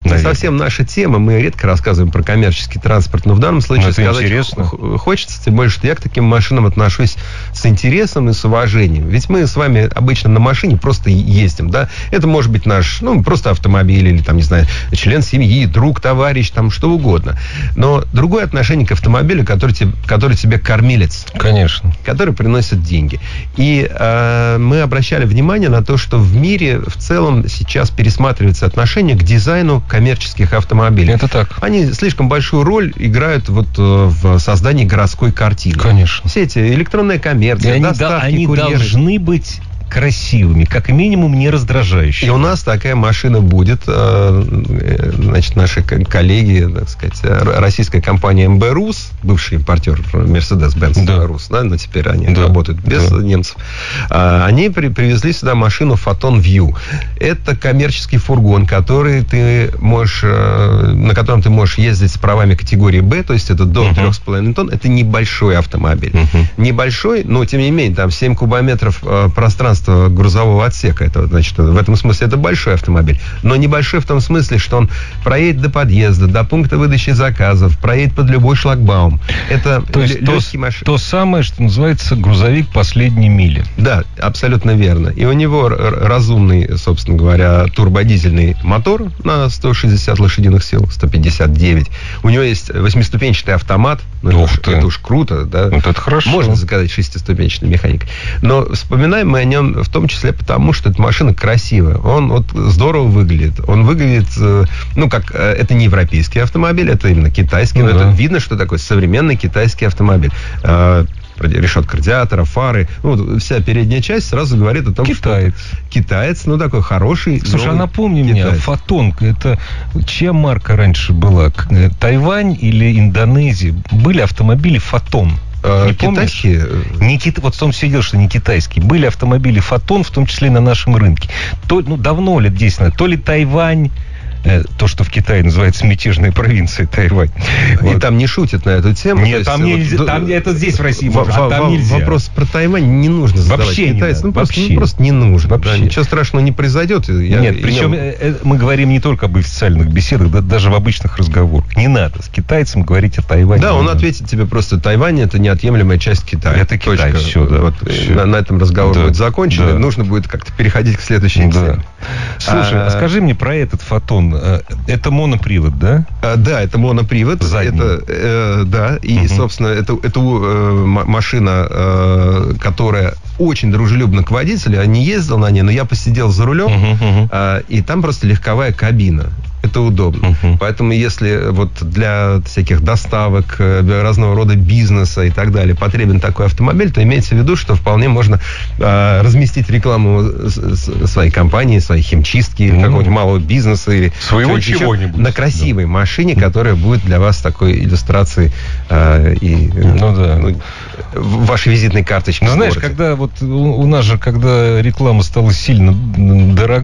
не совсем наша тема, мы редко рассказываем про коммерческий транспорт, но в данном случае сказать хочется, тем более, что я к таким машинам отношусь с интересом и с уважением. Ведь мы с вами обычно на машине просто ездим, да? Это может быть наш, просто автомобиль или, там, не знаю, член семьи, друг, товарищ, там, что угодно. Но другое отношение к автомобилю, который тебе кормилец. Конечно. Который приносит деньги. И мы обращали внимание на то, что в мире в целом сейчас пересматривается отношение к дизайну коммерческих автомобилей. Это так. Они слишком большую роль играют в создании городской картины. Конечно. Все эти электронная коммерция, доставки, они курьеры. Должны быть красивыми, как минимум не раздражающими. И у нас такая машина будет. Значит, наши коллеги, так сказать, российская компания MB Rus, бывший импортер Mercedes-Benz Rus, да, но теперь они работают без немцев. Они привезли сюда машину Photon View. Это коммерческий фургон, на котором ты можешь ездить с правами категории Б, то есть это до 3,5 тонн. Это небольшой автомобиль. Небольшой, но тем не менее, там 7 кубометров пространства грузового отсека. Это, значит, в этом смысле это большой автомобиль. Но небольшой в том смысле, что он проедет до подъезда, до пункта выдачи заказов, проедет под любой шлагбаум. Это легкий машина. То самое, что называется грузовик последней мили. Да, абсолютно верно. И у него разумный, собственно говоря, турбодизельный мотор на 160 лошадиных сил, 159. У него есть 8-ступенчатый автомат. Это уж круто, да? Вот это хорошо. Можно заказать 6-ступенчатой механикой. Но вспоминаем мы о нем в том числе потому, что эта машина красивая. Он здорово выглядит. Он выглядит, это не европейский автомобиль, это именно китайский. Но это видно, что такой современный китайский автомобиль. Решетка радиатора, фары. Вся передняя часть сразу говорит о том, что китаец, такой хороший. Слушай, напомни мне, Фотон, это чья марка раньше была? Тайвань или Индонезия? Были автомобили Фотон. Не китайские? Вот в том все дело, что не китайские. Были автомобили Фотон, в том числе и на нашем рынке. Давно, лет 10 назад, то ли Тайвань, то, что в Китае называется мятежной провинцией Тайвань. И там не шутят на эту тему. Нет, там нельзя. Это здесь, в России, там нельзя. Вопрос про Тайвань не нужно задавать китайцам. Просто не нужно. Ничего страшного не произойдет. Нет, причем мы говорим не только об официальных беседах, даже в обычных разговорах. Не надо с китайцем говорить о Тайване. Да, он ответит тебе просто: Тайвань — это неотъемлемая часть Китая. Это Китай, все, да. На этом разговор будет закончен. Нужно будет как-то переходить к следующей теме. Слушай, скажи мне про этот Фотон. Это монопривод, да? Да, это монопривод. И, собственно, это машина, которая очень дружелюбна к водителю. Я не ездил на ней, но я посидел за рулем, и там просто легковая кабина. Это удобно. Поэтому, если для всяких доставок, для разного рода бизнеса и так далее потребен такой автомобиль, то имейте в виду, что вполне можно разместить рекламу своей компании, своей химчистки, какого-нибудь малого бизнеса или своего чего-нибудь на красивой машине, которая будет для вас такой иллюстрацией вашей визитной карточки. Знаешь, когда у нас же, когда реклама стала сильно дорогой,